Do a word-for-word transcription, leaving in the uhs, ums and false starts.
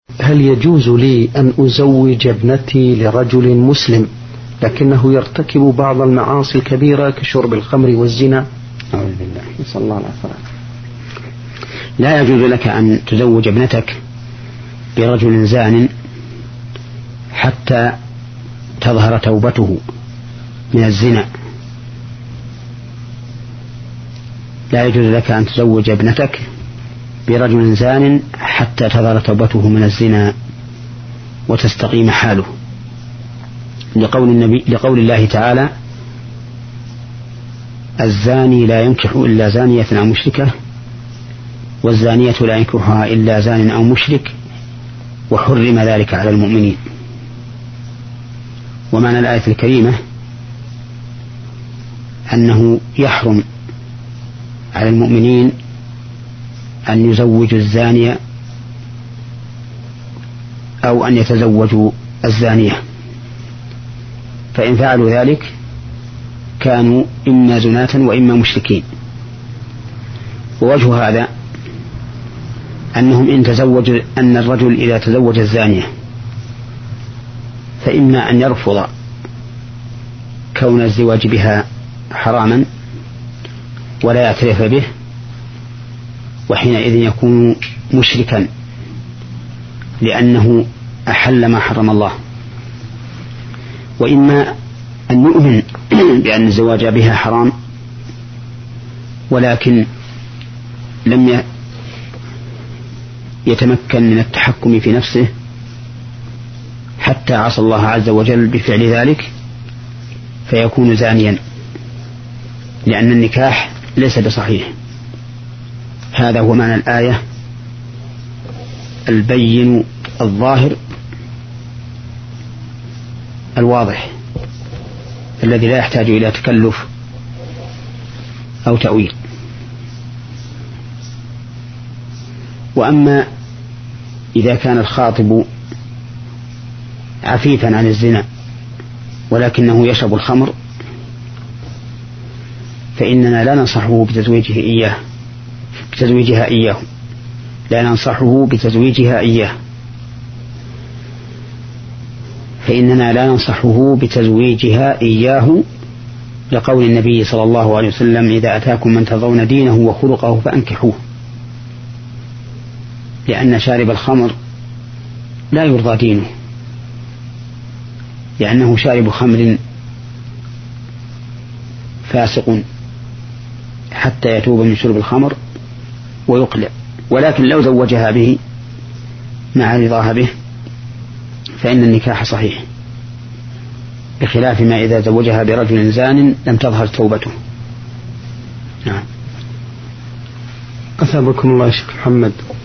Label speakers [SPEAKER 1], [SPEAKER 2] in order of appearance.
[SPEAKER 1] هل يجوز لي أن أزوج ابنتي لرجل مسلم لكنه يرتكب بعض المعاصي الكبيرة كشرب الخمر والزنا؟
[SPEAKER 2] أعوذ بالله، نسأل الله العافية. لا يجوز لك أن تزوج ابنتك برجل زان حتى تظهر توبته من الزنا. لا يجوز لك أن تزوج ابنتك برجل زان حتى تظهر توبته من الزنا وتستقيم حاله، لقول النبي لقول الله تعالى: الزاني لا ينكح إلا زانية أو مشركة، والزانية لا ينكحها إلا زان أو مشرك، وحرم ذلك على المؤمنين. ومعنى الآية الكريمة أنه يحرم على المؤمنين أن يزوجوا الزانية أو أن يتزوجوا الزانية، فإن فعلوا ذلك كانوا إما زناة وإما مشركين. ووجه هذا أنهم إن تزوجوا أن الرجل إذا تزوج الزانية فإما أن يرفض كون الزواج بها حراما ولا يعترف به، وحينئذ يكون مشركا لأنه أحل ما حرم الله، وإما أن يؤمن بأن الزواج بها حرام ولكن لم يتمكن من التحكم في نفسه حتى عصى الله عز وجل بفعل ذلك فيكون زانيا، لأن النكاح ليس بصحيح. هذا هو معنى الآية البين الظاهر الواضح الذي لا يحتاج إلى تكلف أو تأويل. وأما إذا كان الخاطب عفيفا عن الزنا ولكنه يشرب الخمر فإننا لا ننصحه بتزويجه إياه بتزويجها إياه لا ننصحه بتزويجها إياه فإننا لا ننصحه بتزويجها إياه لقول النبي صلى الله عليه وسلم: إذا أتاكم من ترضون دينه وخلقه فأنكحوه. لأن شارب الخمر لا يرضى دينه، لأنه شارب خمر فاسق حتى يتوب من شرب الخمر ويقلع. ولكن لو زوجها به مع رضاها به فإن النكاح صحيح، بخلاف ما إذا زوجها برجل زان لم تظهر توبته. نعم.
[SPEAKER 1] أثابكم الله يا شيخ محمد.